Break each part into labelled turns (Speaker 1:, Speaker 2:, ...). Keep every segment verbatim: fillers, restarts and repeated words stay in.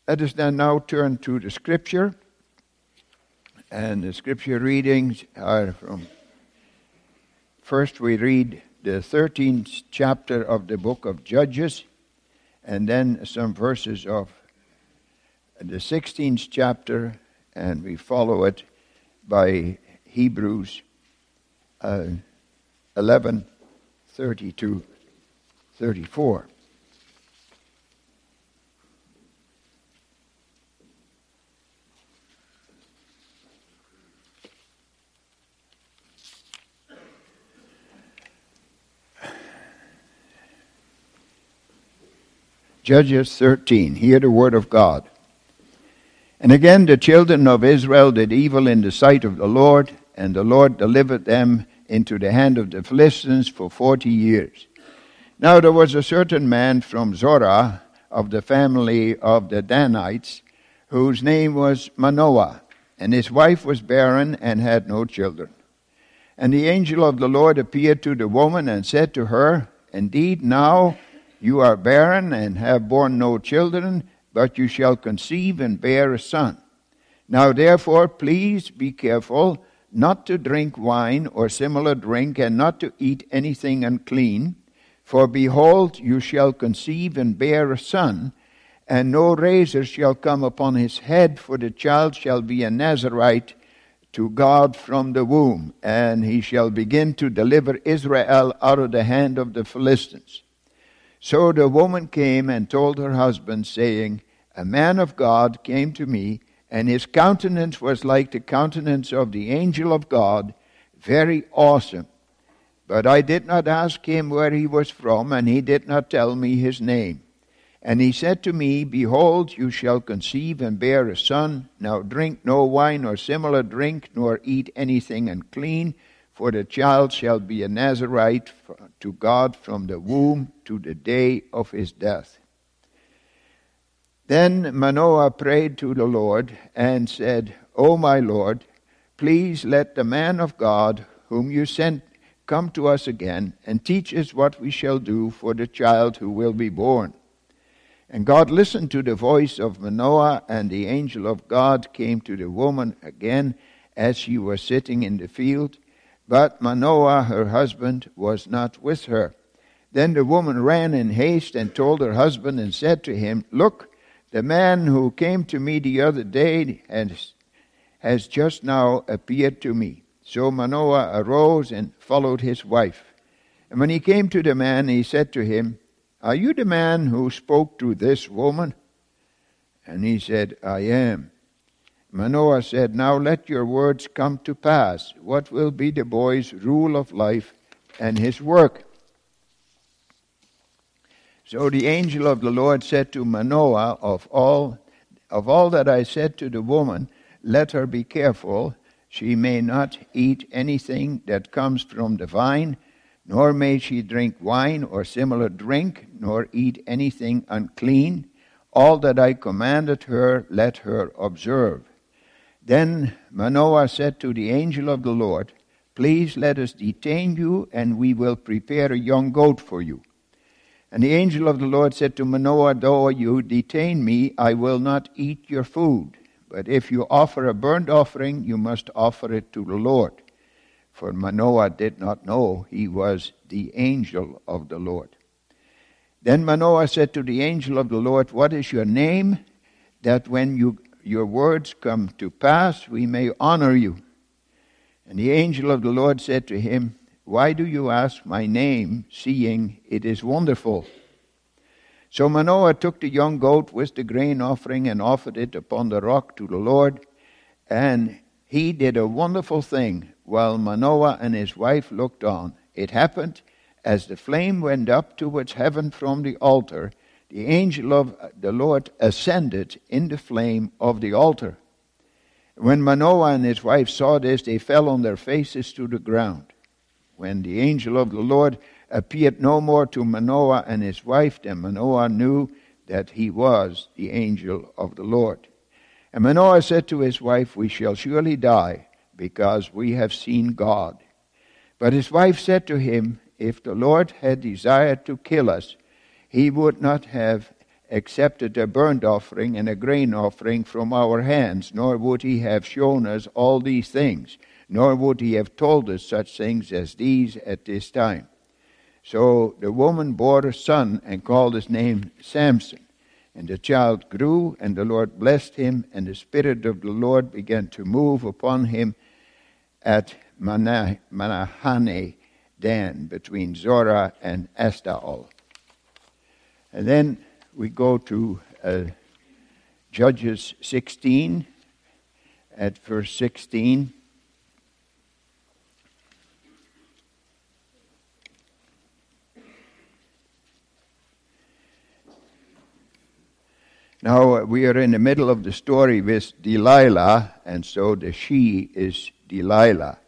Speaker 1: Let us then now turn to the Scripture. And the Scripture readings are from, first we read the thirteenth chapter of the book of Judges, and then some verses of the sixteenth chapter, and we follow it by Hebrews uh, eleven, thirty to thirty-four. Judges thirteen, hear the word of God. And again the children of Israel did evil in the sight of the Lord, and the Lord delivered them into the hand of the Philistines for forty years. Now there was a certain man from Zorah of the family of the Danites, whose name was Manoah, and his wife was barren and had no children. And the angel of the Lord appeared to the woman and said to her, Indeed, now you are barren and have borne no children, but you shall conceive and bear a son. Now therefore, please be careful not to drink wine or similar drink, and not to eat anything unclean. For behold, you shall conceive and bear a son, and no razor shall come upon his head, for the child shall be a Nazarite to God from the womb, and he shall begin to deliver Israel out of the hand of the Philistines. So the woman came and told her husband, saying, A man of God came to me, and his countenance was like the countenance of the angel of God, very awesome. But I did not ask him where he was from, and he did not tell me his name. And he said to me, Behold, you shall conceive and bear a son. Now drink no wine or similar drink, nor eat anything unclean, for the child shall be a Nazarite to God from the womb to the day of his death. Then Manoah prayed to the Lord and said, O my Lord, please let the man of God whom you sent come to us again and teach us what we shall do for the child who will be born. And God listened to the voice of Manoah, and the angel of God came to the woman again as she was sitting in the field. But Manoah, her husband, was not with her. Then the woman ran in haste and told her husband and said to him, Look, the man who came to me the other day has, has just now appeared to me. So Manoah arose and followed his wife. And when he came to the man, he said to him, Are you the man who spoke to this woman? And he said, I am. Manoah said, Now let your words come to pass. What will be the boy's rule of life and his work? So the angel of the Lord said to Manoah, Of all, of all that I said to the woman, let her be careful. She may not eat anything that comes from the vine, nor may she drink wine or similar drink, nor eat anything unclean. All that I commanded her, let her observe. Then Manoah said to the angel of the Lord, Please let us detain you, and we will prepare a young goat for you. And the angel of the Lord said to Manoah, Though you detain me, I will not eat your food. But if you offer a burnt offering, you must offer it to the Lord. For Manoah did not know he was the angel of the Lord. Then Manoah said to the angel of the Lord, What is your name, that when you your words come to pass, we may honor you? And the angel of the Lord said to him, Why do you ask my name, seeing it is wonderful? So Manoah took the young goat with the grain offering and offered it upon the rock to the Lord. And he did a wonderful thing while Manoah and his wife looked on. It happened as the flame went up towards heaven from the altar, the angel of the Lord ascended in the flame of the altar. When Manoah and his wife saw this, they fell on their faces to the ground. When the angel of the Lord appeared no more to Manoah and his wife, then Manoah knew that he was the angel of the Lord. And Manoah said to his wife, We shall surely die, because we have seen God. But his wife said to him, If the Lord had desired to kill us, he would not have accepted a burnt offering and a grain offering from our hands, nor would he have shown us all these things, nor would he have told us such things as these at this time. So the woman bore a son and called his name Samson. And the child grew, and the Lord blessed him, and the Spirit of the Lord began to move upon him at Mana- Manahane Dan, between Zorah and Eshtaol. And then we go to uh, Judges sixteen, at verse sixteen. Now, we are in the middle of the story with Delilah, and so the she is Delilah.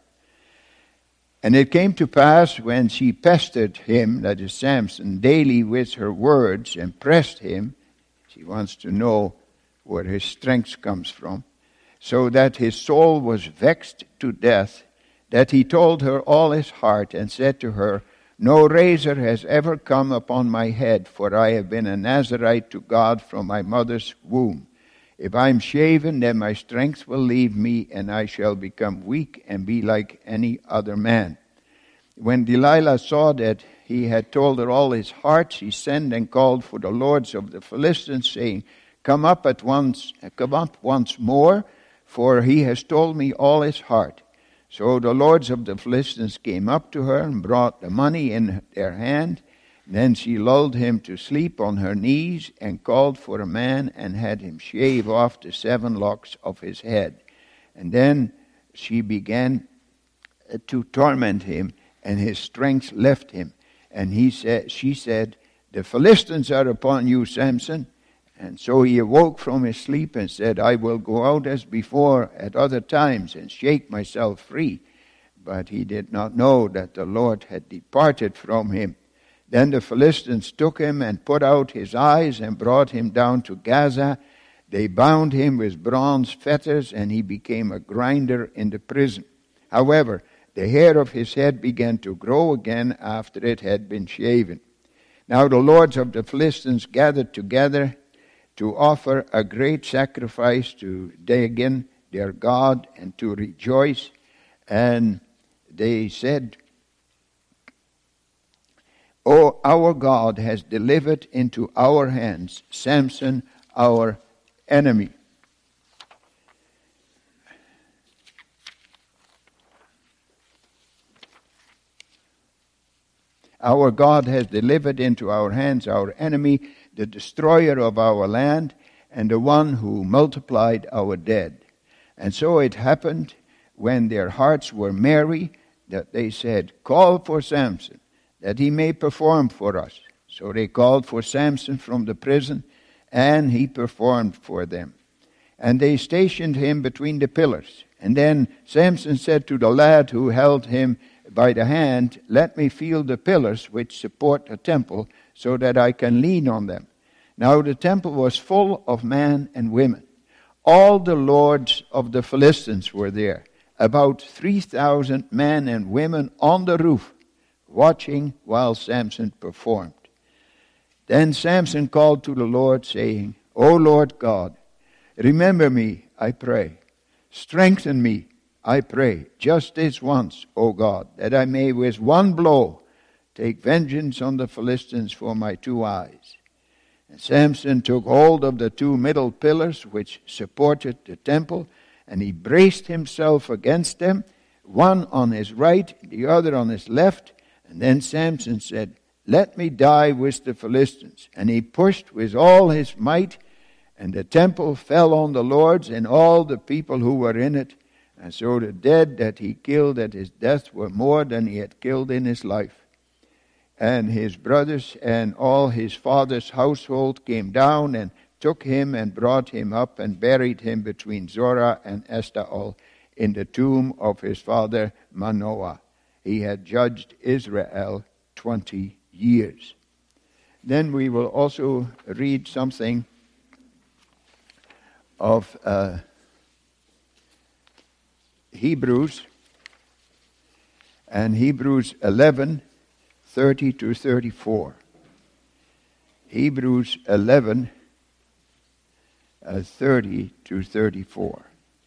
Speaker 1: And it came to pass when she pestered him, that is Samson, daily with her words and pressed him, she wants to know where his strength comes from, so that his soul was vexed to death, that he told her all his heart and said to her, no razor has ever come upon my head, for I have been a Nazirite to God from my mother's womb. If I am shaven, then my strength will leave me, and I shall become weak and be like any other man. When Delilah saw that he had told her all his heart, she sent and called for the lords of the Philistines, saying, Come up at once, come up once more, for he has told me all his heart. So the lords of the Philistines came up to her and brought the money in their hand. Then she lulled him to sleep on her knees and called for a man and had him shave off the seven locks of his head. And then she began to torment him, and his strength left him. And he said, she said, The Philistines are upon you, Samson. And so he awoke from his sleep and said, I will go out as before at other times and shake myself free. But he did not know that the Lord had departed from him. Then the Philistines took him and put out his eyes and brought him down to Gaza. They bound him with bronze fetters, and he became a grinder in the prison. However, the hair of his head began to grow again after it had been shaven. Now the lords of the Philistines gathered together to offer a great sacrifice to Dagon, their god, and to rejoice. And they said, Oh, our God has delivered into our hands Samson, our enemy. Our God has delivered into our hands our enemy, the destroyer of our land, and the one who multiplied our dead. And so it happened, when their hearts were merry, that they said, Call for Samson, that he may perform for us. So they called for Samson from the prison, and he performed for them. And they stationed him between the pillars. And then Samson said to the lad who held him by the hand, Let me feel the pillars which support the temple, so that I can lean on them. Now the temple was full of men and women. All the lords of the Philistines were there, about three thousand men and women on the roof, watching while Samson performed. Then Samson called to the Lord, saying, O Lord God, remember me, I pray. Strengthen me, I pray, just this once, O God, that I may with one blow take vengeance on the Philistines for my two eyes. And Samson took hold of the two middle pillars which supported the temple, and he braced himself against them, one on his right, the other on his left. And then Samson said, Let me die with the Philistines. And he pushed with all his might, and the temple fell on the lords and all the people who were in it. And so the dead that he killed at his death were more than he had killed in his life. And his brothers and all his father's household came down and took him and brought him up and buried him between Zorah and Eshtaol in the tomb of his father Manoah. He had judged Israel twenty years. Then we will also read something of uh, Hebrews, and Hebrews eleven, thirty to thirty-four. Hebrews eleven, uh, thirty to thirty-four.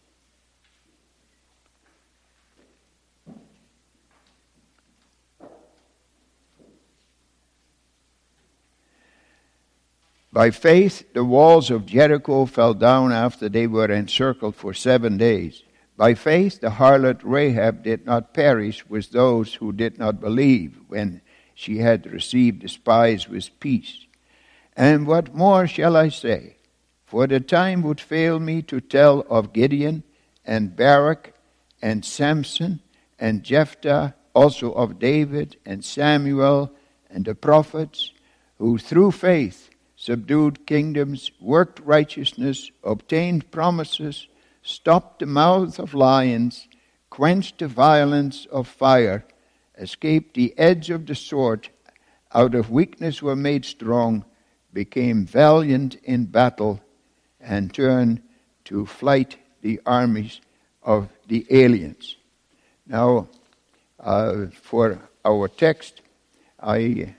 Speaker 1: By faith, the walls of Jericho fell down after they were encircled for seven days. By faith, the harlot Rahab did not perish with those who did not believe when she had received the spies with peace. And what more shall I say? For the time would fail me to tell of Gideon and Barak and Samson and Jephthah, also of David and Samuel and the prophets, who through faith subdued kingdoms, worked righteousness, obtained promises, stopped the mouths of lions, quenched the violence of fire, escaped the edge of the sword, out of weakness were made strong, became valiant in battle, and turned to flight the armies of the aliens. Now, uh, for our text, I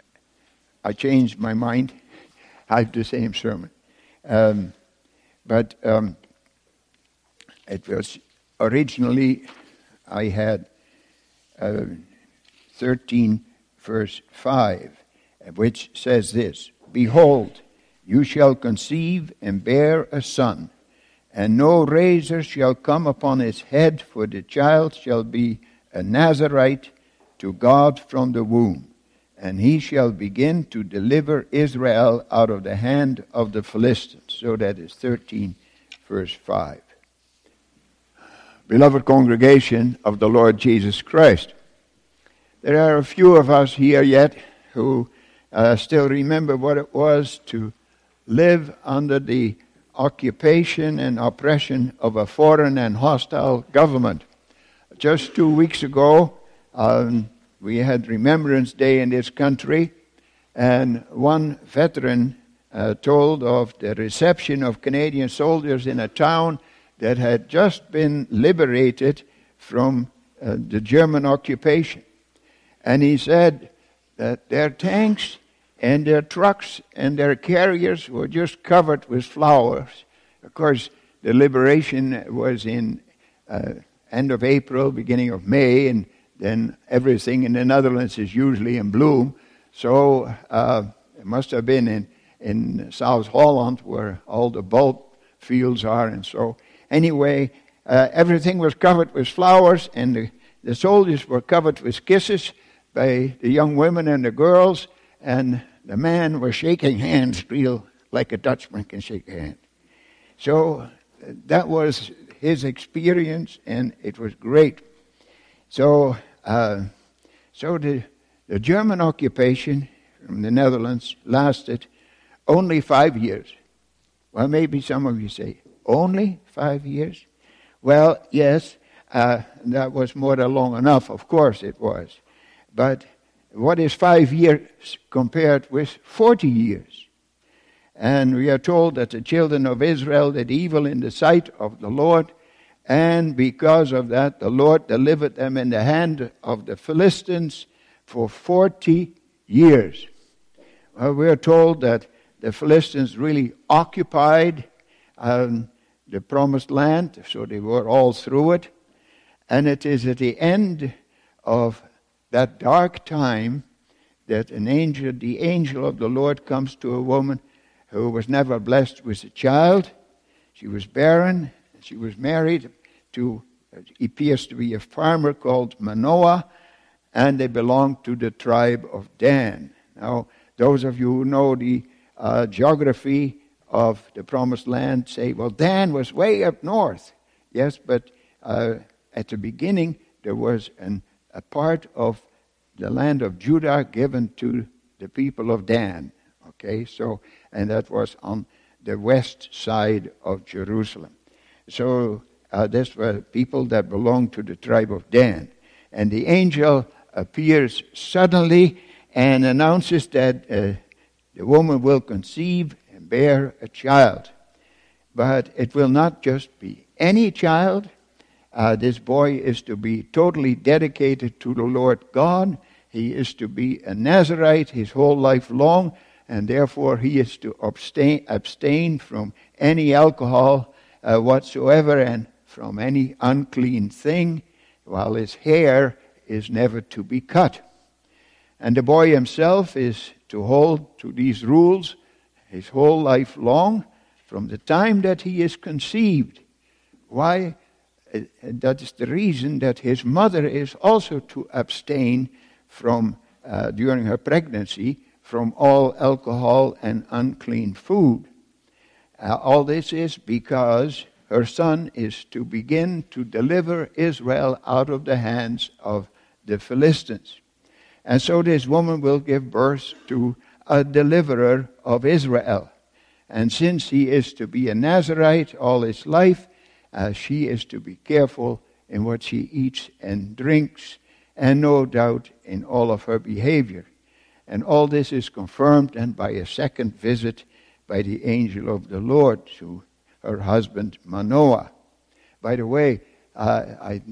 Speaker 1: I changed my mind. I have the same sermon. Um, but um, it was originally, I had uh, thirteen verse five, which says this: Behold, you shall conceive and bear a son, and no razor shall come upon his head, for the child shall be a Nazarite to God from the womb. And he shall begin to deliver Israel out of the hand of the Philistines. So that is thirteen, verse five. Beloved congregation of the Lord Jesus Christ, there are a few of us here yet who uh, still remember what it was to live under the occupation and oppression of a foreign and hostile government. Just two weeks ago, um, we had Remembrance Day in this country, and one veteran uh, told of the reception of Canadian soldiers in a town that had just been liberated from uh, the German occupation. And he said that their tanks and their trucks and their carriers were just covered with flowers. Of course, the liberation was in uh, end of April, beginning of May, and then everything in the Netherlands is usually in bloom. So uh, it must have been in, in South Holland where all the bulb fields are. And so anyway, uh, everything was covered with flowers, and the, the soldiers were covered with kisses by the young women and the girls, and the man was shaking hands real like a Dutchman can shake a hand. So uh, that was his experience, and it was great. So Uh, so the, the German occupation from the Netherlands lasted only five years. Well, maybe some of you say, only five years? Well, yes, uh, that was more than long enough. Of course it was. But what is five years compared with forty years? And we are told that the children of Israel did evil in the sight of the Lord, and because of that, the Lord delivered them in the hand of the Philistines for forty years. Well, we are told that the Philistines really occupied um, the promised land, so they were all through it. And it is at the end of that dark time that an angel, the angel of the Lord, comes to a woman who was never blessed with a child. She was barren. She was married to, he appears to be a farmer called Manoah, and they belonged to the tribe of Dan. Now, those of you who know the uh, geography of the Promised Land say, well, Dan was way up north. Yes, but uh, at the beginning, there was an, a part of the land of Judah given to the people of Dan. Okay, so, and that was on the west side of Jerusalem. So uh, these were people that belonged to the tribe of Dan. And the angel appears suddenly and announces that uh, the woman will conceive and bear a child. But it will not just be any child. Uh, this boy is to be totally dedicated to the Lord God. He is to be a Nazarite his whole life long. and therefore he is to abstain, abstain from any alcohol uh, whatsoever and from any unclean thing, while his hair is never to be cut. And the boy himself is to hold to these rules his whole life long, from the time that he is conceived. Why? That is the reason that his mother is also to abstain from, uh, during her pregnancy, from all alcohol and unclean food. Uh, all this is because her son is to begin to deliver Israel out of the hands of the Philistines. And so this woman will give birth to a deliverer of Israel. And since he is to be a Nazirite all his life, uh, she is to be careful in what she eats and drinks, and no doubt in all of her behavior. And all this is confirmed and by a second visit by the angel of the Lord to her husband Manoah. By the way, uh, I,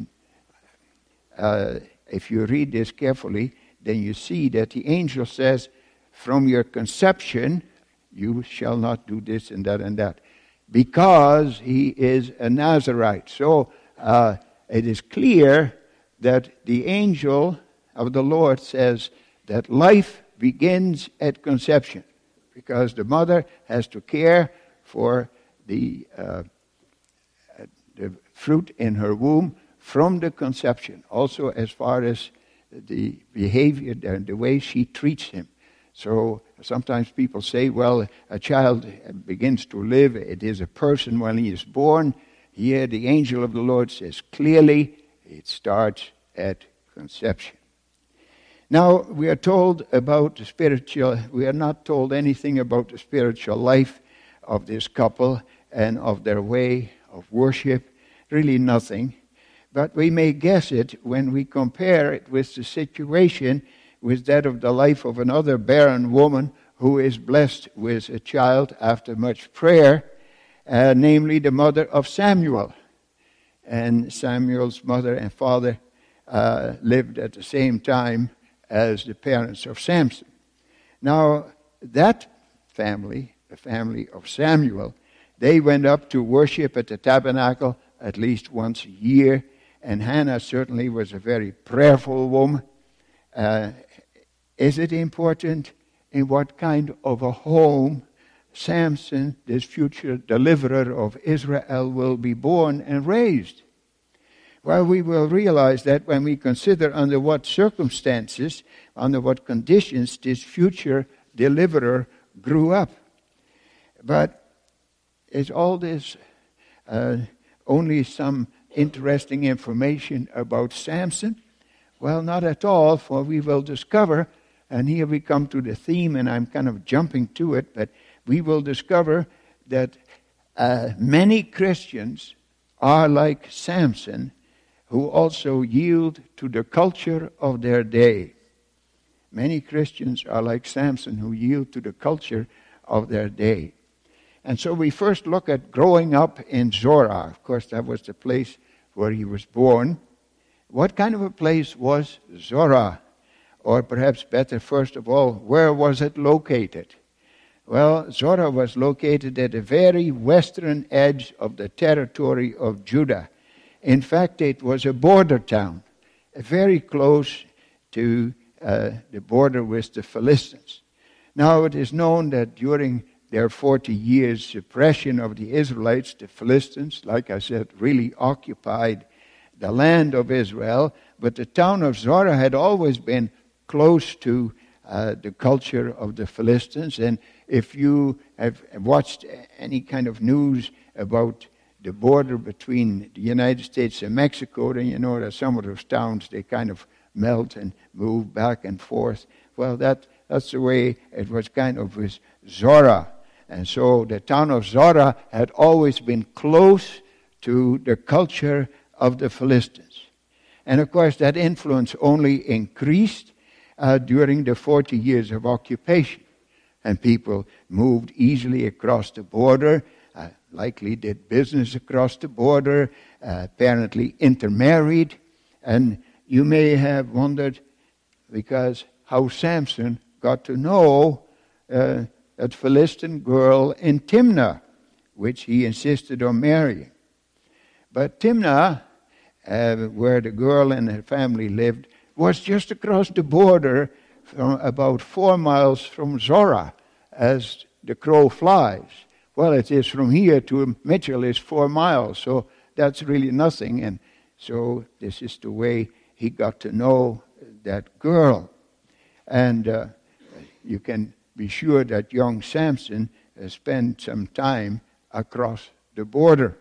Speaker 1: uh, if you read this carefully, then you see that the angel says, from your conception, you shall not do this and that and that, because he is a Nazirite. So uh, it is clear that the angel of the Lord says that life begins at conception, because the mother has to care for the, uh, the fruit in her womb from the conception, also as far as the behavior and the way she treats him. So sometimes people say, well, a child begins to live, it is a person when he is born. Here the angel of the Lord says clearly it starts at conception. Now we are told about the spiritual, we are not told anything about the spiritual life of this couple and of their way of worship, really nothing. But we may guess it when we compare it with the situation with that of the life of another barren woman who is blessed with a child after much prayer, uh, namely the mother of Samuel. And Samuel's mother and father uh, lived at the same time as the parents of Samson. Now, that family, the family of Samuel, they went up to worship at the tabernacle at least once a year, and Hannah certainly was a very prayerful woman. Uh, is it important in what kind of a home Samson, this future deliverer of Israel, will be born and raised? Well, we will realize that when we consider under what circumstances, under what conditions this future deliverer grew up. But is all this uh, only some interesting information about Samson? Well, not at all, for we will discover, and here we come to the theme, and I'm kind of jumping to it, but we will discover that uh, many Christians are like Samson, who also yield to the culture of their day. Many Christians are like Samson, who yield to the culture of their day. And so we first look at growing up in Zorah. Of course, that was the place where he was born. What kind of a place was Zorah? Or perhaps better, first of all, where was it located? Well, Zorah was located at the very western edge of the territory of Judah. In fact, it was a border town, very close to uh, the border with the Philistines. Now, it is known that during their forty years suppression of the Israelites, the Philistines, like I said, really occupied the land of Israel, but the town of Zorah had always been close to uh, the culture of the Philistines. And if you have watched any kind of news about the border between the United States and Mexico, then you know that some of those towns, they kind of melt and move back and forth. Well, that that's the way it was kind of with Zorah. And so the town of Zorah had always been close to the culture of the Philistines. And of course, that influence only increased uh, during the forty years of occupation. And people moved easily across the border, uh, likely did business across the border, uh, apparently intermarried. And you may have wondered because how Samson got to know uh, that Philistine girl in Timnah, which he insisted on marrying. But Timnah, uh, where the girl and her family lived, was just across the border from about four miles from Zorah, as the crow flies. Well, it is from here to Mitchell is four miles, so that's really nothing. And so this is the way he got to know that girl. And uh, you can be sure that young Samson uh, spent some time across the border.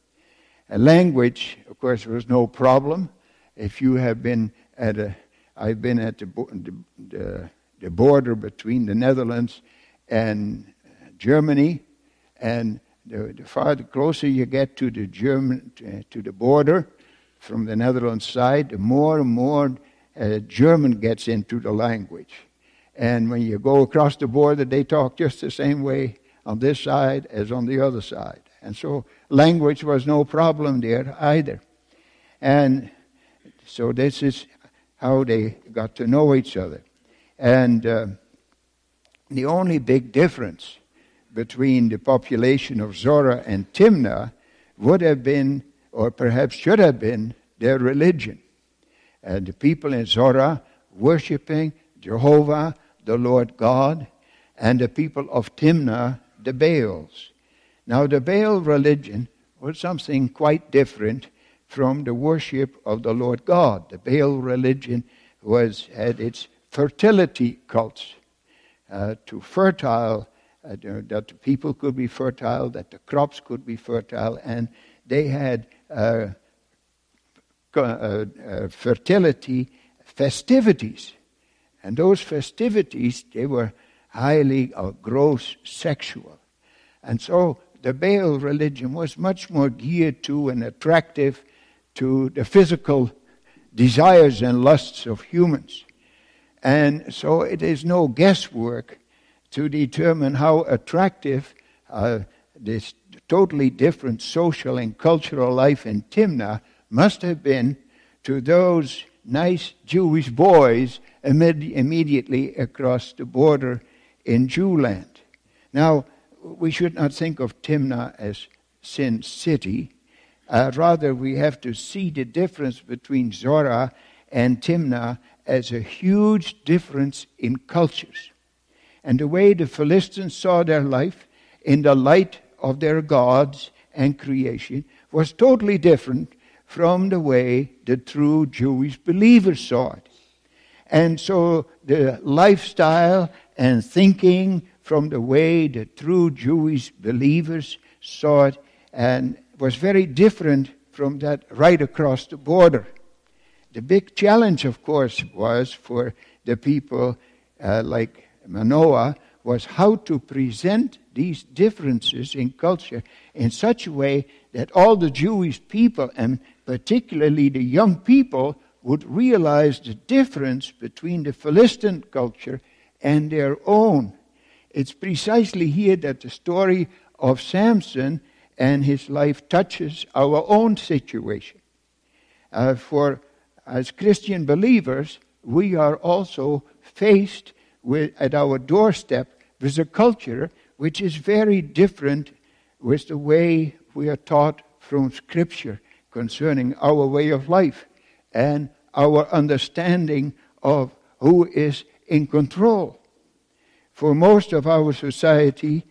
Speaker 1: A language, of course, was no problem. If you have been at a, I've been at the, the, the border between the Netherlands and Germany, and the, the farther closer you get to the German to, to the border from the Netherlands side, the more and more uh, German gets into the language. And when you go across the border, they talk just the same way on this side as on the other side. And so language was no problem there either. And so this is how they got to know each other. And uh, the only big difference between the population of Zorah and Timnah would have been, or perhaps should have been, their religion. And the people in Zorah worshiping Jehovah, the Lord God, and the people of Timnah, the Baals. Now, the Baal religion was something quite different from the worship of the Lord God. The Baal religion was had its fertility cults, uh, to fertile, uh, that the people could be fertile, that the crops could be fertile, and they had uh, uh, uh, fertility festivities. And those festivities, they were highly or gross sexual. And so the Baal religion was much more geared to and attractive to the physical desires and lusts of humans. And so it is no guesswork to determine how attractive uh, this totally different social and cultural life in Timnah must have been to those nice Jewish boys imme- immediately across the border in Jewland. Now, we should not think of Timnah as Sin City. Uh, rather, we have to see the difference between Zorah and Timnah as a huge difference in cultures. And the way the Philistines saw their life in the light of their gods and creation was totally different from the way the true Jewish believers saw it. And so the lifestyle and thinking from the way the true Jewish believers saw it and was very different from that right across the border. The big challenge, of course, was for the people uh, like Manoah, was how to present these differences in culture in such a way that all the Jewish people, and particularly the young people, would realize the difference between the Philistine culture and their own. It's precisely here that the story of Samson and his life touches our own situation. Uh, for as Christian believers, we are also faced with, at our doorstep, with a culture which is very different with the way we are taught from Scripture concerning our way of life and our understanding of who is in control. For most of our society,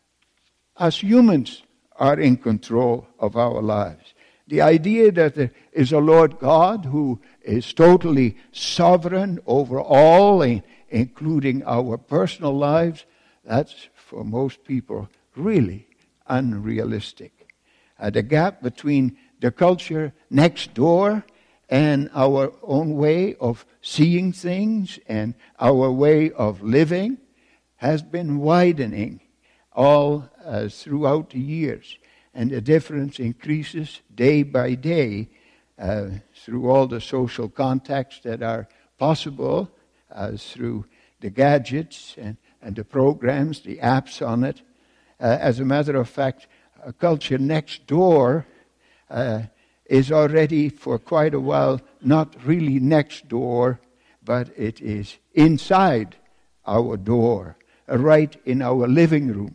Speaker 1: us humans are in control of our lives. The idea that there is a Lord God who is totally sovereign over all, including our personal lives, that's for most people really unrealistic. Uh, the gap between the culture next door and our own way of seeing things and our way of living has been widening all uh, throughout the years. And the difference increases day by day uh, through all the social contacts that are possible, uh, through the gadgets and, and the programs, the apps on it. Uh, as a matter of fact, a culture next door uh, is already for quite a while not really next door, but it is inside our door. right in our living room.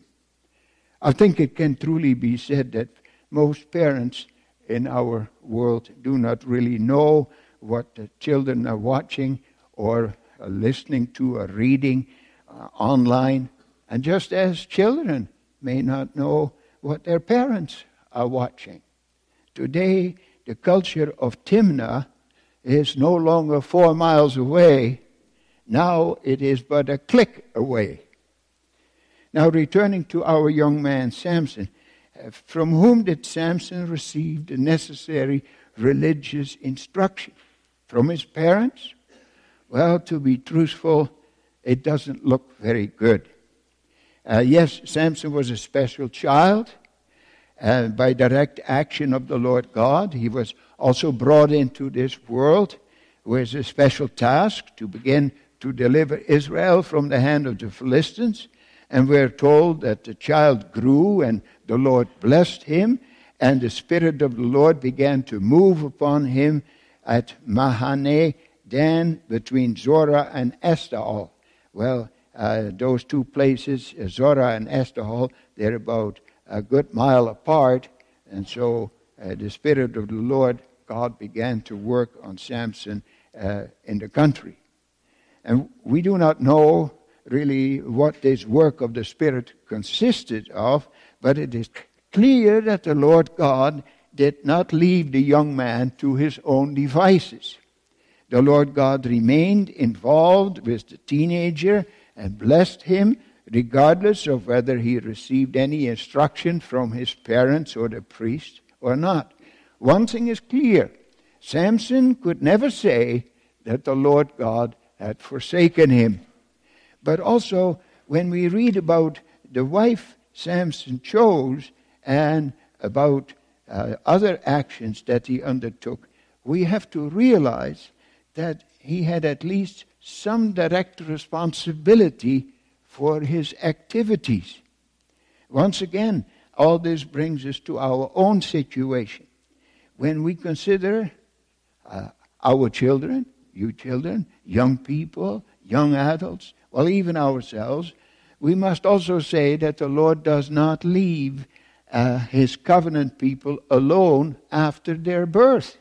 Speaker 1: I think it can truly be said that most parents in our world do not really know what the children are watching or are listening to or reading uh, online. And just as children may not know what their parents are watching. Today, the culture of Timnah is no longer four miles away. Now it is but a click away. Now returning to our young man Samson, from whom did Samson receive the necessary religious instruction? From his parents? Well, to be truthful, it doesn't look very good. Uh, yes, Samson was a special child. Uh, by direct action of the Lord God, he was also brought into this world with a special task to begin to deliver Israel from the hand of the Philistines. And we're told that the child grew and the Lord blessed him, and the Spirit of the Lord began to move upon him at Mahane Dan between Zorah and Eshtaol. Well, uh, those two places, uh, Zorah and Eshtaol, they're about a good mile apart, and so uh, the Spirit of the Lord, God, began to work on Samson uh, in the country. And we do not know really what this work of the Spirit consisted of, but it is clear that the Lord God did not leave the young man to his own devices. The Lord God remained involved with the teenager and blessed him, regardless of whether he received any instruction from his parents or the priest or not. One thing is clear: Samson could never say that the Lord God had forsaken him. But also, when we read about the wife Samson chose and about uh, other actions that he undertook, we have to realize that he had at least some direct responsibility for his activities. Once again, all this brings us to our own situation. When we consider uh, our children, you children, young people, young adults, well, even ourselves, we must also say that the Lord does not leave uh, his covenant people alone after their birth.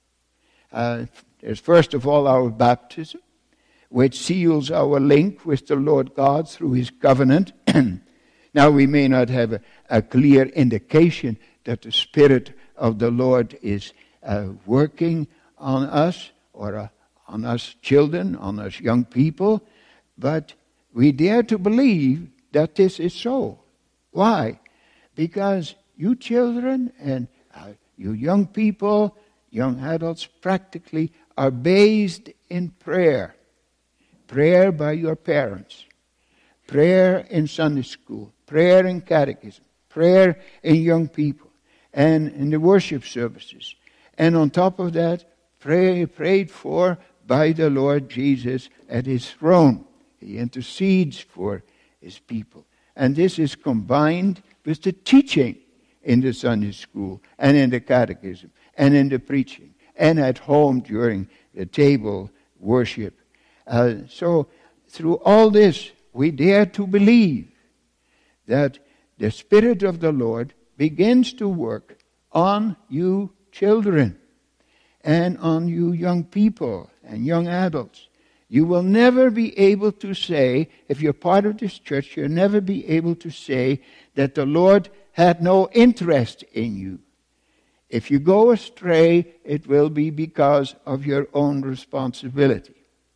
Speaker 1: Uh, there's first of all our baptism, which seals our link with the Lord God through his covenant. Now we may not have a, a clear indication that the Spirit of the Lord is uh, working on us, or uh, on us children, on us young people, but we dare to believe that this is so. Why? Because you children and uh, you young people, young adults practically are bathed in prayer. Prayer by your parents. Prayer in Sunday school. Prayer in catechism. Prayer in young people. And in the worship services. And on top of that, pray, prayed for by the Lord Jesus at his throne. He intercedes for his people. And this is combined with the teaching in the Sunday school and in the catechism and in the preaching and at home during the table worship. Uh, so through all this, we dare to believe that the Spirit of the Lord begins to work on you children and on you young people and young adults. You will never be able to say, if you're part of this church, you'll never be able to say that the Lord had no interest in you. If you go astray, it will be because of your own responsibility.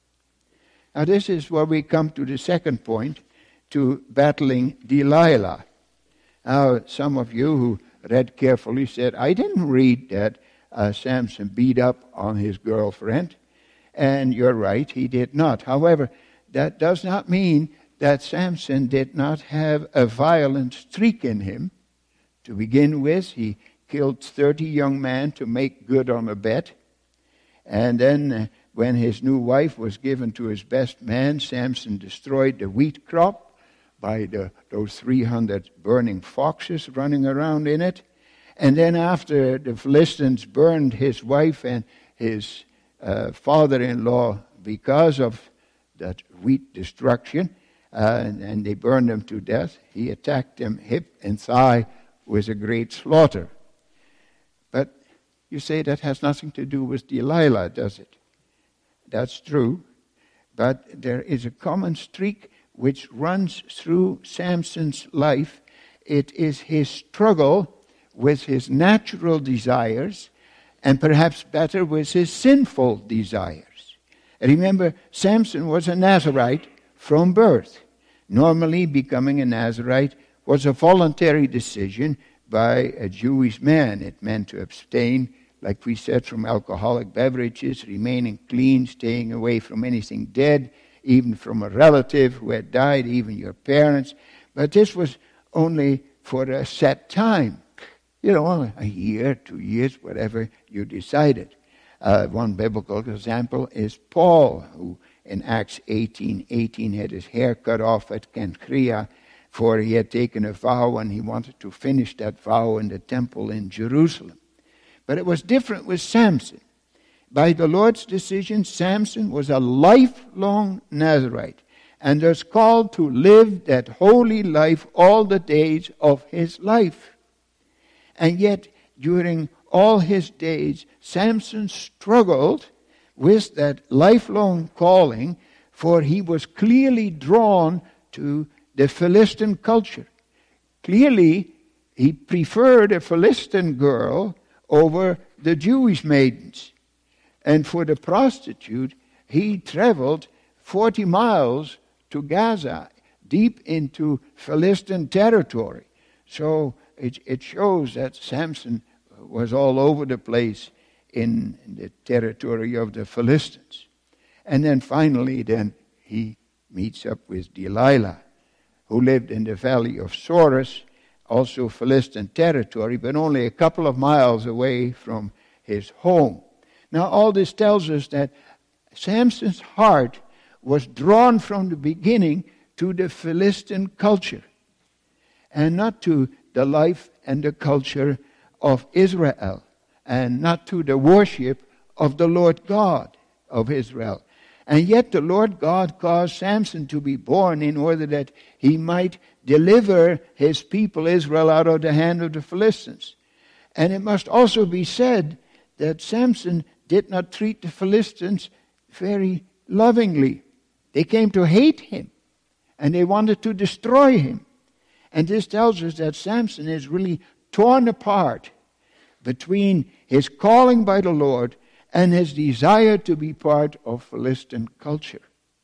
Speaker 1: Now this is where we come to the second point, to battling Delilah. Now some of you who read carefully said, I didn't read that uh, Samson beat up on his girlfriend. And you're right, he did not. However, that does not mean that Samson did not have a violent streak in him. To begin with, he killed thirty young men to make good on a bet. And then uh, when his new wife was given to his best man, Samson destroyed the wheat crop by the, those three hundred burning foxes running around in it. And then after the Philistines burned his wife and his uh, father-in-law because of that wheat destruction, uh, and, and they burned him to death. He attacked them hip and thigh with a great slaughter. But you say that has nothing to do with Delilah, does it? That's true. But there is a common streak which runs through Samson's life. It is his struggle with his natural desires, and perhaps better with his sinful desires. Remember, Samson was a Nazirite from birth. Normally, becoming a Nazirite was a voluntary decision by a Jewish man. It meant to abstain, like we said, from alcoholic beverages, remaining clean, staying away from anything dead, even from a relative who had died, even your parents. But this was only for a set time. You know, a year, two years, whatever you decided. Uh, one biblical example is Paul, who in Acts eighteen eighteen had his hair cut off at Cenchrea, for he had taken a vow and he wanted to finish that vow in the temple in Jerusalem. But it was different with Samson. By the Lord's decision, Samson was a lifelong Nazirite and was called to live that holy life all the days of his life. And yet, during all his days, Samson struggled with that lifelong calling, for he was clearly drawn to the Philistine culture. Clearly, he preferred a Philistine girl over the Jewish maidens. And for the prostitute, he traveled forty miles to Gaza, deep into Philistine territory. So it, it shows that Samson was all over the place in the territory of the Philistines. And then finally, then he meets up with Delilah, who lived in the valley of Sorus, also Philistine territory, but only a couple of miles away from his home. Now, all this tells us that Samson's heart was drawn from the beginning to the Philistine culture, and not to the life and the culture of Israel, and not to the worship of the Lord God of Israel. And yet the Lord God caused Samson to be born in order that he might deliver his people Israel out of the hand of the Philistines. And it must also be said that Samson did not treat the Philistines very lovingly. They came to hate him, and they wanted to destroy him. And this tells us that Samson is really torn apart between his calling by the Lord and his desire to be part of Philistine culture.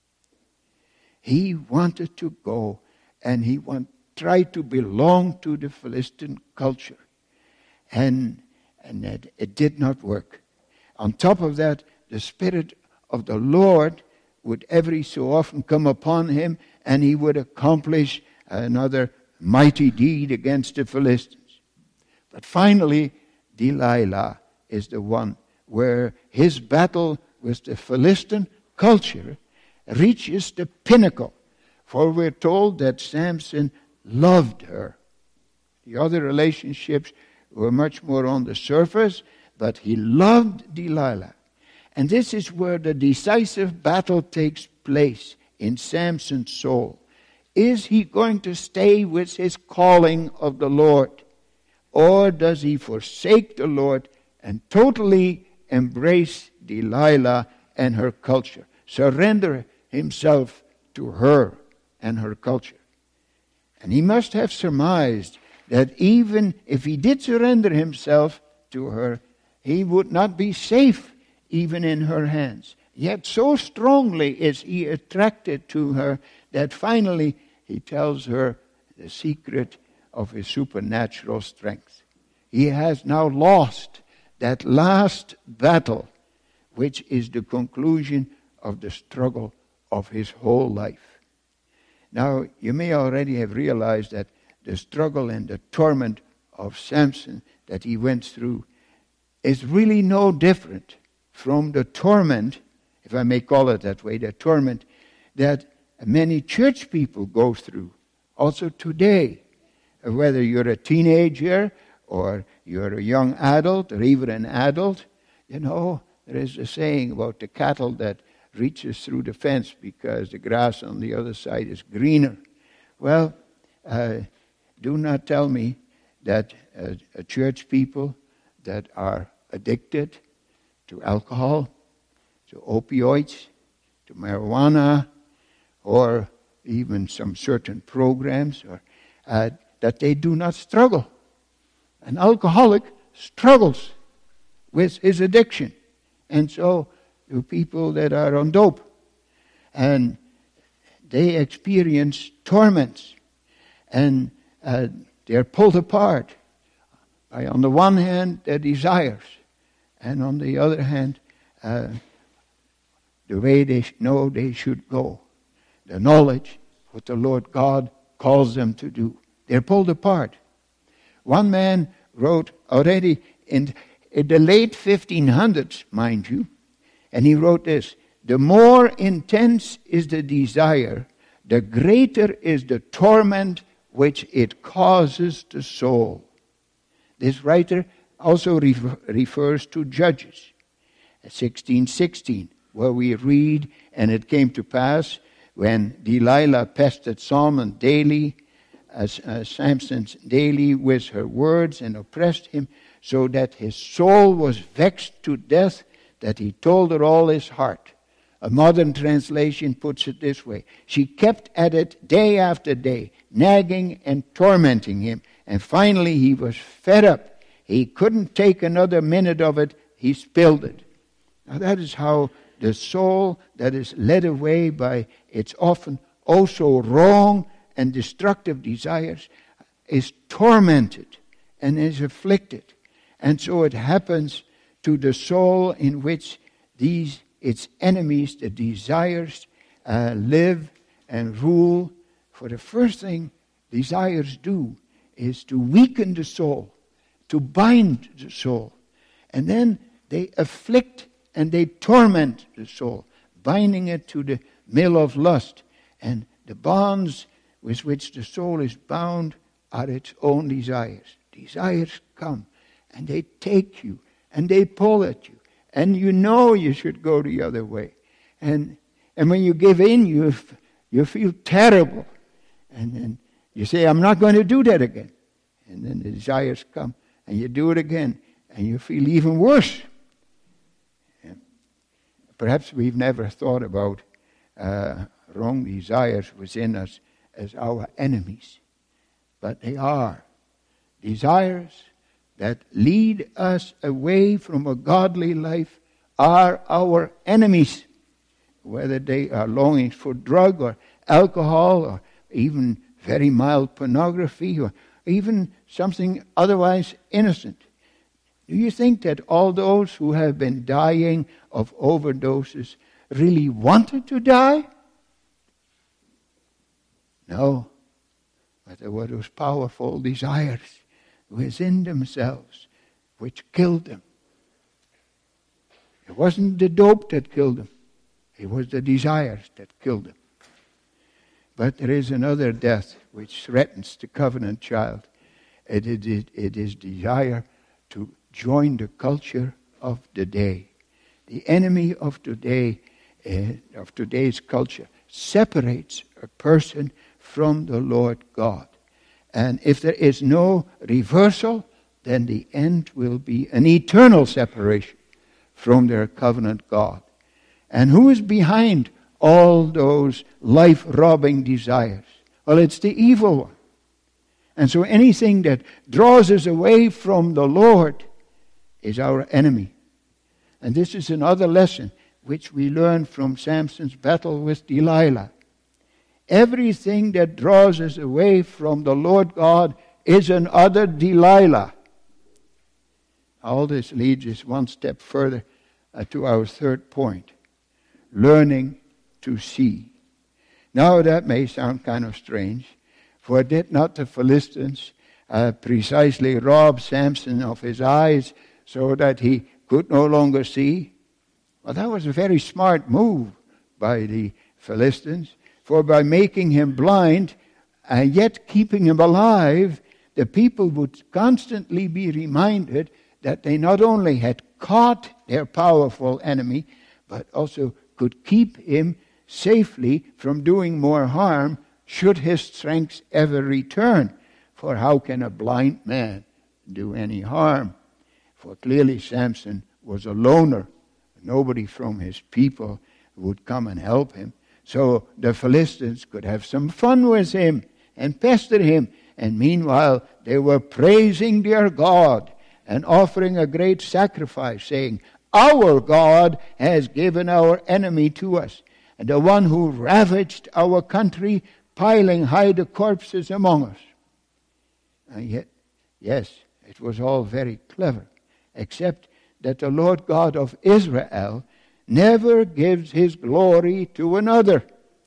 Speaker 1: He wanted to go, and he want, tried to belong to the Philistine culture. And, and that it did not work. On top of that, the Spirit of the Lord would every so often come upon him, and he would accomplish another mighty deed against the Philistines. But finally, Delilah is the one where his battle with the Philistine culture reaches the pinnacle. For we're told that Samson loved her. The other relationships were much more on the surface, but he loved Delilah. And this is where the decisive battle takes place in Samson's soul. Is he going to stay with his calling of the Lord? Or does he forsake the Lord and totally embrace Delilah and her culture? Surrender himself to her and her culture. And he must have surmised that even if he did surrender himself to her, he would not be safe even in her hands. Yet so strongly is he attracted to her that finally he tells her the secret of his supernatural strength. He has now lost that last battle, which is the conclusion of the struggle of his whole life. Now, you may already have realized that the struggle and the torment of Samson that he went through is really no different from the torment, if I may call it that way, the torment that many church people go through, also today. Whether you're a teenager or you're a young adult or even an adult, you know, there is a saying about the cattle that reaches through the fence because the grass on the other side is greener. Well, uh, do not tell me that uh, uh, church people that are addicted to alcohol, to opioids, to marijuana, or even some certain programs, or uh, that they do not struggle. An alcoholic struggles with his addiction. And so do people that are on dope. And they experience torments. And uh, they're pulled apart by, on the one hand, their desires. And on the other hand, uh, the way they know they should go. The knowledge, what the Lord God calls them to do. They're pulled apart. One man wrote already in, in the late fifteen hundreds, mind you, and he wrote this: the more intense is the desire, the greater is the torment which it causes the soul. This writer also refer, refers to Judges sixteen sixteen, where we read, and it came to pass when Delilah pestered Solomon daily, as uh, Samson daily with her words, and oppressed him, so that his soul was vexed to death, that he told her all his heart. A modern translation puts it this way: she kept at it day after day, nagging and tormenting him, and finally he was fed up. He couldn't take another minute of it. He spilled it. Now that is how the soul that is led away by its often oh so wrong and destructive desires is tormented and is afflicted. And so it happens to the soul in which these its enemies, the desires, uh, live and rule. For the first thing desires do is to weaken the soul, to bind the soul. And then they afflict and they torment the soul, binding it to the mill of lust. And the bonds with which the soul is bound are its own desires. Desires come and they take you and they pull at you. And you know you should go the other way. And and when you give in, you you feel terrible. And then you say, I'm not going to do that again. And then the desires come and you do it again. And you feel even worse. And perhaps we've never thought about uh, wrong desires within us as our enemies. But they are. Desires that lead us away from a godly life are our enemies. Whether they are longings for drug or alcohol or even very mild pornography or even something otherwise innocent. Do you think that all those who have been dying of overdoses really wanted to die? No. But there were those powerful desires within themselves which killed them. It wasn't the dope that killed them. It was the desires that killed them. But there is another death which threatens the covenant child. It is, it is desire to join the culture of the day. The enemy of today, uh, of today's culture, separates a person from the Lord God. And if there is no reversal, then the end will be an eternal separation from their covenant God. And who is behind all those life-robbing desires? Well, it's the evil one. And so anything that draws us away from the Lord is our enemy. And this is another lesson which we learn from Samson's battle with Delilah. Everything that draws us away from the Lord God is another Delilah. All this leads us one step further uh, to our third point. Learning to see. Now that may sound kind of strange, for did not the Philistines uh, precisely rob Samson of his eyes so that he could no longer see? Well, that was a very smart move by the Philistines. For by making him blind and yet keeping him alive, the people would constantly be reminded that they not only had caught their powerful enemy, but also could keep him safely from doing more harm should his strength ever return. For how can a blind man do any harm? For clearly Samson was a loner. Nobody from his people would come and help him. So the Philistines could have some fun with him and pester him. And meanwhile, they were praising their God and offering a great sacrifice, saying, "Our God has given our enemy to us, and the one who ravaged our country, piling high the corpses among us." And yet, yes, it was all very clever, except that the Lord God of Israel never gives his glory to another.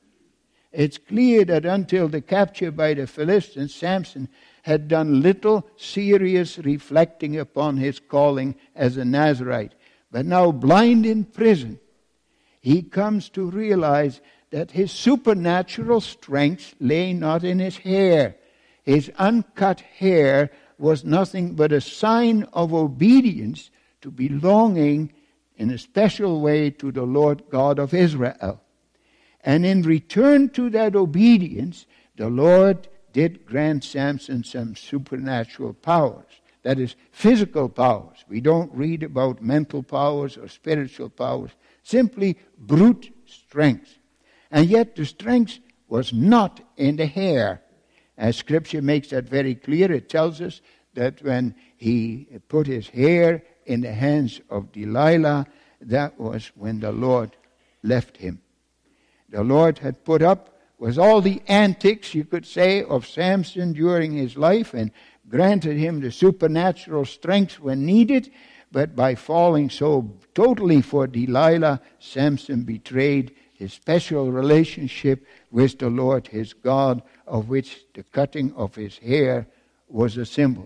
Speaker 1: It's clear that until the capture by the Philistines, Samson had done little serious reflecting upon his calling as a Nazirite. But now, blind in prison, he comes to realize that his supernatural strength lay not in his hair. His uncut hair was nothing but a sign of obedience to belonging in a special way to the Lord God of Israel. And in return to that obedience, the Lord did grant Samson some supernatural powers. That is, physical powers. We don't read about mental powers or spiritual powers. Simply brute strength. And yet the strength was not in the hair. As Scripture makes that very clear, it tells us that when he put his hair in the hands of Delilah, that was when the Lord left him. The Lord had put up with all the antics, you could say, of Samson during his life and granted him the supernatural strength when needed, but by falling so totally for Delilah, Samson betrayed his special relationship with the Lord his God, of which the cutting of his hair was a symbol.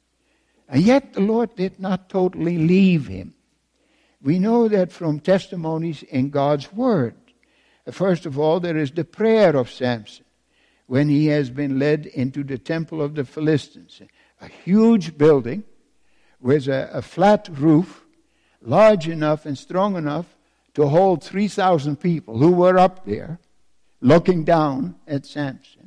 Speaker 1: And yet the Lord did not totally leave him. We know that from testimonies in God's Word. First of all, there is the prayer of Samson when he has been led into the temple of the Philistines. A huge building with a, a flat roof, large enough and strong enough to hold three thousand people who were up there looking down at Samson.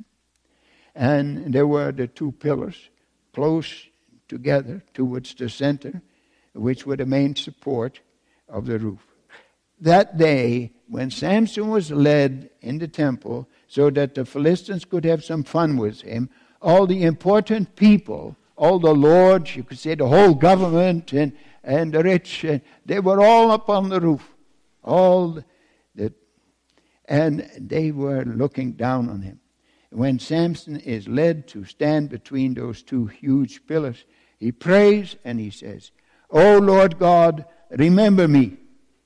Speaker 1: And there were the two pillars close together towards the center, which were the main support of the roof. That day, when Samson was led in the temple so that the Philistines could have some fun with him, all the important people, all the lords, you could say the whole government and, and the rich, and they were all up on the roof. All the, and they were looking down on him. When Samson is led to stand between those two huge pillars, he prays and he says, "O Lord God, remember me."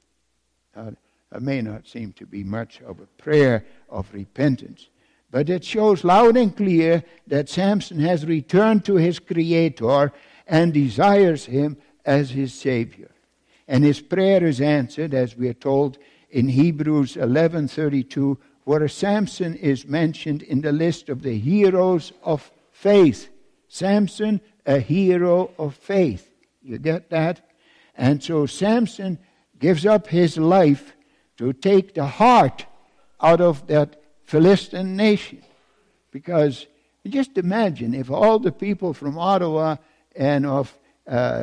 Speaker 1: Now, it may not seem to be much of a prayer of repentance, but it shows loud and clear that Samson has returned to his Creator and desires him as his Savior. And his prayer is answered, as we are told in Hebrews eleven thirty-two, where Samson is mentioned in the list of the heroes of faith. Samson, a hero of faith. You get that? And so Samson gives up his life to take the heart out of that Philistine nation. Because just imagine if all the people from Ottawa and of uh,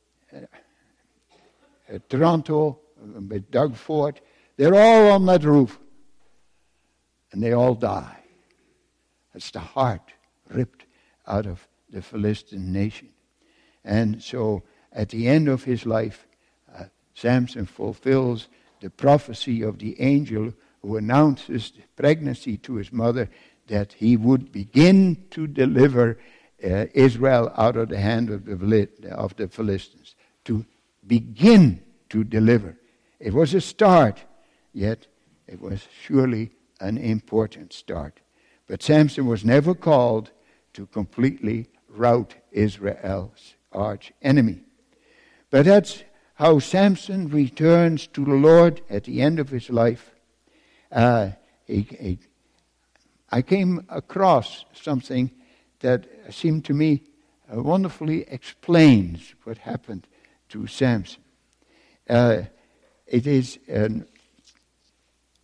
Speaker 1: uh, Toronto, with Doug Ford, they're all on that roof. And they all die. That's the heart ripped out of the Philistine nation. And so at the end of his life, uh, Samson fulfills the prophecy of the angel who announces pregnancy to his mother, that he would begin to deliver uh, Israel out of the hand of the, of the Philistines. To begin to deliver. It was a start, yet it was surely an important start. But Samson was never called to completely rout Israel's arch enemy. But that's how Samson returns to the Lord at the end of his life. Uh, he, he, I came across something that seemed to me uh, wonderfully explains what happened to Samson. Uh, it is an,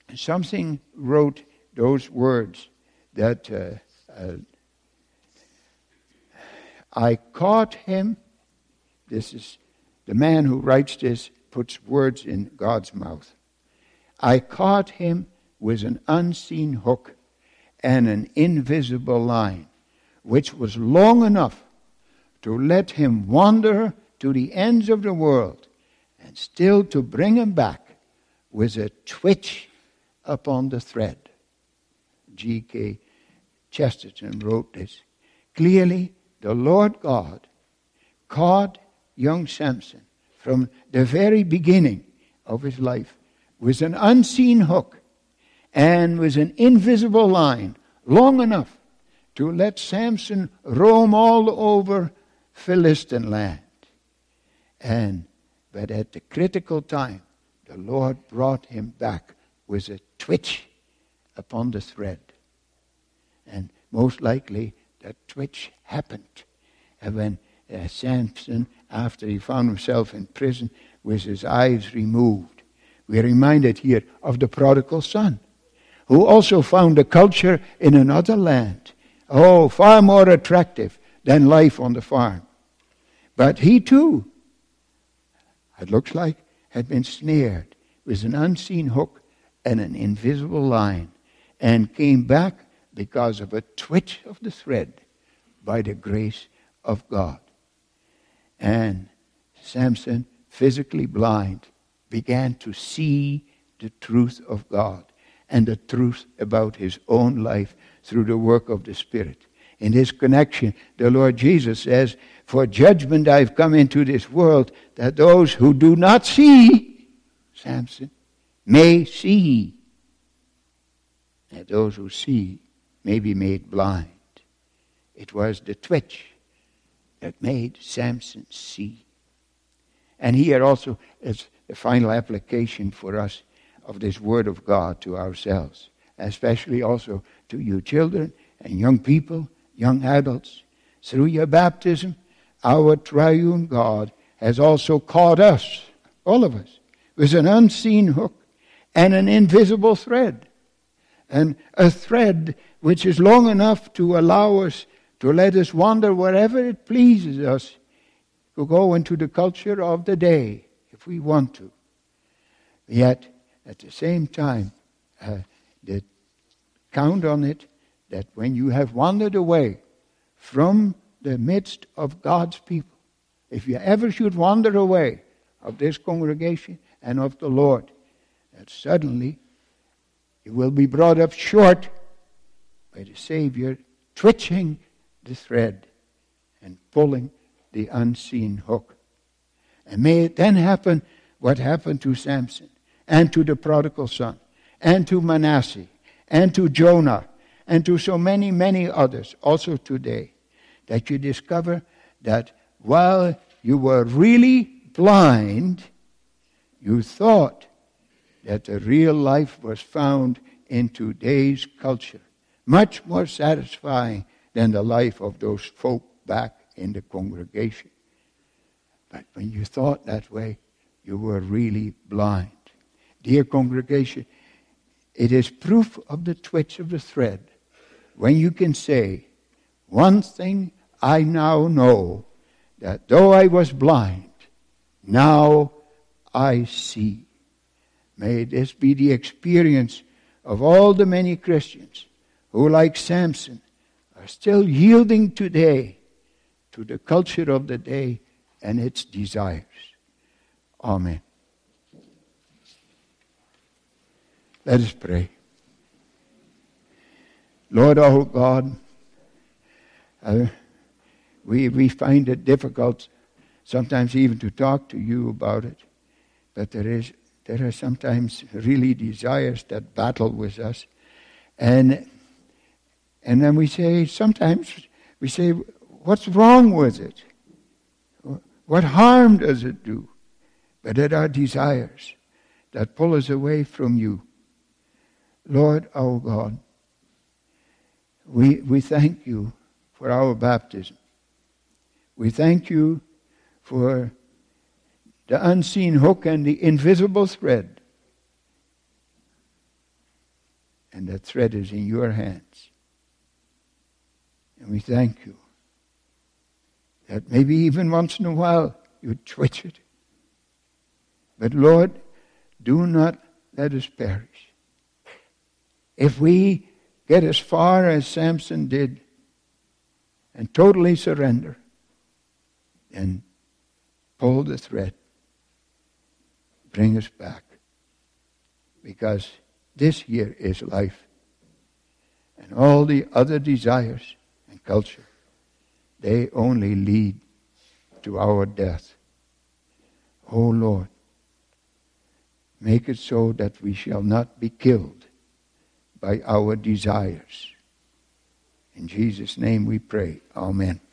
Speaker 1: something wrote those words that uh, uh, I caught him. This is the man who writes this, puts words in God's mouth. I caught him with an unseen hook and an invisible line, which was long enough to let him wander to the ends of the world, and still to bring him back with a twitch upon the thread. G K Chesterton wrote this. Clearly, the Lord God caught young Samson from the very beginning of his life with an unseen hook and with an invisible line long enough to let Samson roam all over Philistine land. And but at the critical time, the Lord brought him back with a twitch upon the thread. And most likely that twitch happened and when uh, Samson, after he found himself in prison with his eyes removed. We're reminded here of the prodigal son, who also found a culture in another land, oh, far more attractive than life on the farm. But he too, it looks like, had been snared with an unseen hook and an invisible line, and came back because of a twitch of the thread by the grace of God. And Samson, physically blind, began to see the truth of God and the truth about his own life through the work of the Spirit. In this connection, the Lord Jesus says, for judgment I've come into this world, that those who do not see, Samson, may see. That those who see may be made blind. It was the twitch that made Samson see. And here also is the final application for us of this Word of God to ourselves, especially also to you children and young people, young adults. Through your baptism, our triune God has also caught us, all of us, with an unseen hook and an invisible thread. And a thread which is long enough to allow us to let us wander wherever it pleases us, to go into the culture of the day if we want to. Yet, at the same time, uh, the, count on it that when you have wandered away from the midst of God's people, if you ever should wander away of this congregation and of the Lord, that suddenly you will be brought up short by the Savior twitching the thread and pulling the unseen hook. And may it then happen what happened to Samson and to the prodigal son and to Manasseh and to Jonah and to so many, many others also today, that you discover that while you were really blind, you thought that the real life was found in today's culture, much more satisfying than the life of those folk back in the congregation. But when you thought that way, you were really blind. Dear congregation, it is proof of the twitch of the thread when you can say, one thing I now know, that though I was blind, now I see. May this be the experience of all the many Christians who, like Samson, are still yielding today to the culture of the day and its desires. Amen. Let us pray. Lord our God, uh, we, we find it difficult sometimes even to talk to you about it, but there is there are sometimes really desires that battle with us. And and then we say, sometimes we say, what's wrong with it? What harm does it do? But it are desires that pull us away from you. Lord our God, we, we thank you for our baptism. We thank you for the unseen hook and the invisible thread And the thread is in your hands. And we thank you that maybe even once in a while you twitch it. But Lord, do not let us perish. If we get as far as Samson did and totally surrender, then pull the thread. Bring us back. Because this year is life. And all the other desires and culture, they only lead to our death. Oh Lord, make it so that we shall not be killed by our desires. In Jesus' name we pray. Amen.